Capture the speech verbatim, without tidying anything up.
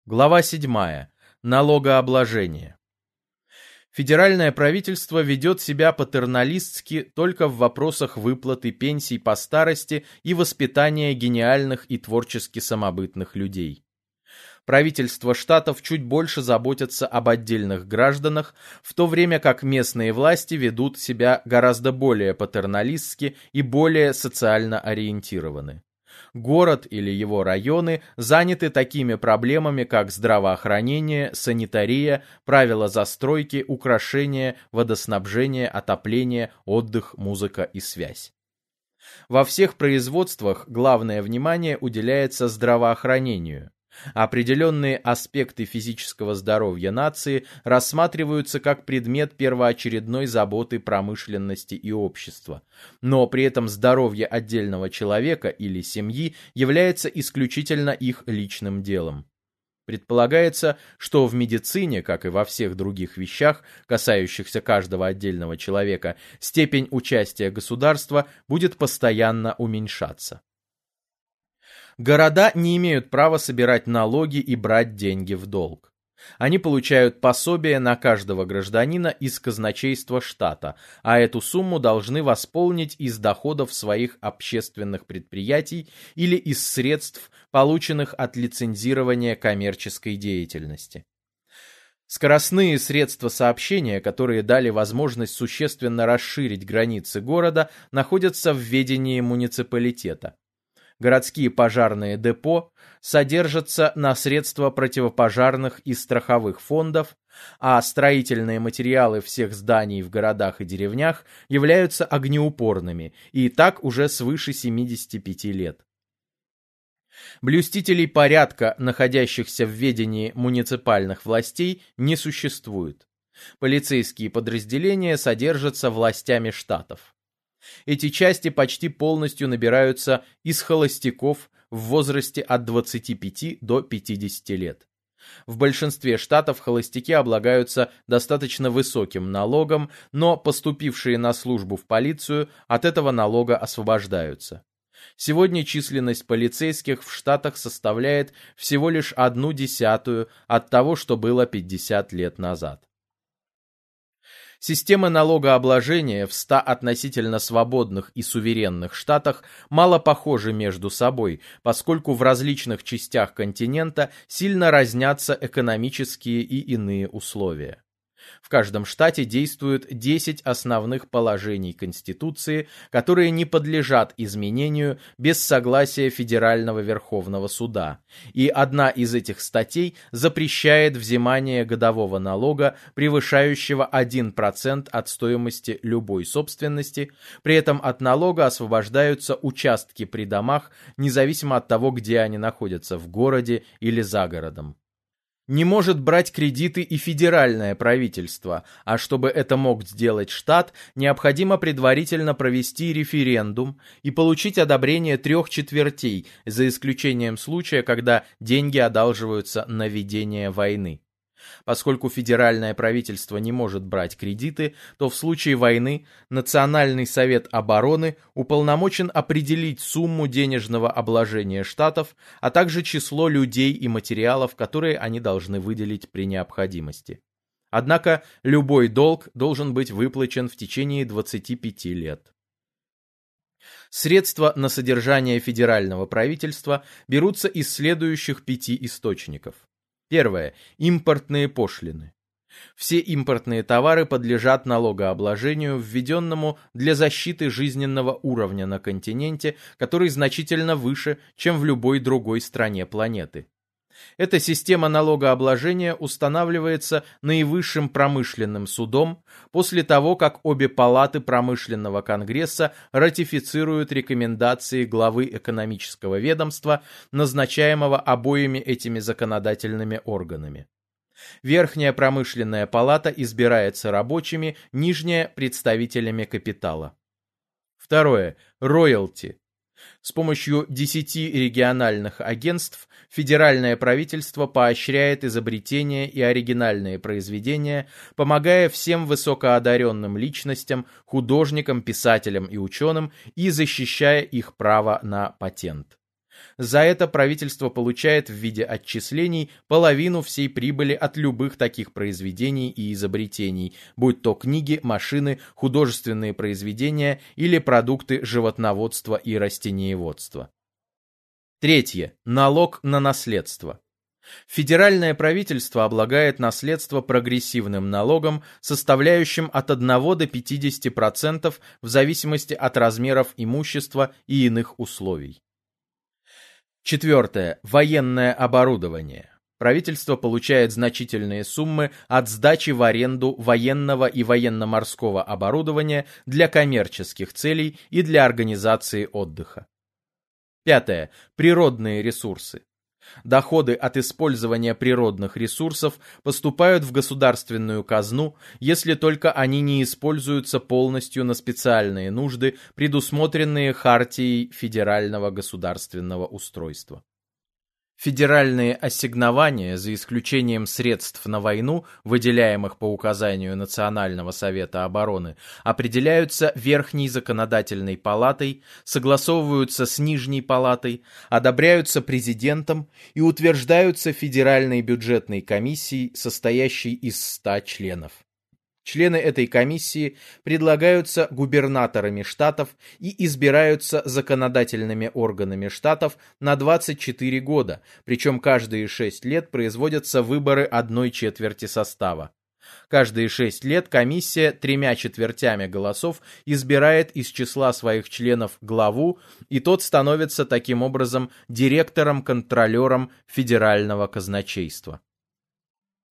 Глава седьмая. Налогообложение. Федеральное правительство ведет себя патерналистски только в вопросах выплаты пенсий по старости и воспитания гениальных и творчески самобытных людей. Правительства штатов чуть больше заботятся об отдельных гражданах, в то время как местные власти ведут себя гораздо более патерналистски и более социально ориентированы. Город или его районы заняты такими проблемами, как здравоохранение, санитария, правила застройки, украшения, водоснабжение, отопление, отдых, музыка и связь. Во всех производствах главное внимание уделяется здравоохранению. Определенные аспекты физического здоровья нации рассматриваются как предмет первоочередной заботы промышленности и общества, но при этом здоровье отдельного человека или семьи является исключительно их личным делом. Предполагается, что в медицине, как и во всех других вещах, касающихся каждого отдельного человека, степень участия государства будет постоянно уменьшаться. Города не имеют права собирать налоги и брать деньги в долг. Они получают пособие на каждого гражданина из казначейства штата, а эту сумму должны восполнить из доходов своих общественных предприятий или из средств, полученных от лицензирования коммерческой деятельности. Скоростные средства сообщения, которые дали возможность существенно расширить границы города, находятся в ведении муниципалитета. Городские пожарные депо содержатся на средства противопожарных и страховых фондов, а строительные материалы всех зданий в городах и деревнях являются огнеупорными, и так уже свыше семидесяти пяти лет. Блюстителей порядка, находящихся в ведении муниципальных властей, не существует. Полицейские подразделения содержатся властями штатов. Эти части почти полностью набираются из холостяков в возрасте от двадцати пяти до пятидесяти лет. В большинстве штатов холостяки облагаются достаточно высоким налогом, но поступившие на службу в полицию от этого налога освобождаются. Сегодня численность полицейских в штатах составляет всего лишь одну десятую от того, что было пятьдесят лет назад. Системы налогообложения в ста относительно свободных и суверенных штатах мало похожи между собой, поскольку в различных частях континента сильно разнятся экономические и иные условия. В каждом штате действуют десять основных положений Конституции, которые не подлежат изменению без согласия Федерального Верховного Суда, и одна из этих статей запрещает взимание годового налога, превышающего один процент от стоимости любой собственности, при этом от налога освобождаются участки при домах, независимо от того, где они находятся, в городе или за городом. Не может брать кредиты и федеральное правительство, а чтобы это мог сделать штат, необходимо предварительно провести референдум и получить одобрение трех четвертей, за исключением случая, когда деньги одалживаются на ведение войны. Поскольку федеральное правительство не может брать кредиты, то в случае войны Национальный совет обороны уполномочен определить сумму денежного обложения штатов, а также число людей и материалов, которые они должны выделить при необходимости. Однако любой долг должен быть выплачен в течение двадцати пяти лет. Средства на содержание федерального правительства берутся из следующих пяти источников. Первое. Импортные пошлины. Все импортные товары подлежат налогообложению, введенному для защиты жизненного уровня на континенте, который значительно выше, чем в любой другой стране планеты. Эта система налогообложения устанавливается наивысшим промышленным судом после того, как обе палаты промышленного конгресса ратифицируют рекомендации главы экономического ведомства, назначаемого обоими этими законодательными органами. Верхняя промышленная палата избирается рабочими, нижняя – представителями капитала. Второе. Роялти. С помощью десяти региональных агентств федеральное правительство поощряет изобретения и оригинальные произведения, помогая всем высокоодаренным личностям, художникам, писателям и ученым и защищая их право на патент. За это правительство получает в виде отчислений половину всей прибыли от любых таких произведений и изобретений, будь то книги, машины, художественные произведения или продукты животноводства и растениеводства. Третье. Налог на наследство. Федеральное правительство облагает наследство прогрессивным налогом, составляющим от одного до пятидесяти процентов в зависимости от размеров имущества и иных условий. Четвертое. Военное оборудование. Правительство получает значительные суммы от сдачи в аренду военного и военно-морского оборудования для коммерческих целей и для организации отдыха. Пятое. Природные ресурсы. Доходы от использования природных ресурсов поступают в государственную казну, если только они не используются полностью на специальные нужды, предусмотренные Хартией федерального государственного устройства. Федеральные ассигнования, за исключением средств на войну, выделяемых по указанию Национального совета обороны, определяются Верхней законодательной палатой, согласовываются с Нижней палатой, одобряются президентом и утверждаются Федеральной бюджетной комиссией, состоящей из ста членов. Члены этой комиссии предлагаются губернаторами штатов и избираются законодательными органами штатов на двадцать четыре года, причем каждые шесть лет производятся выборы одной четверти состава. Каждые шесть лет комиссия тремя четвертями голосов избирает из числа своих членов главу, и тот становится таким образом директором-контролером федерального казначейства.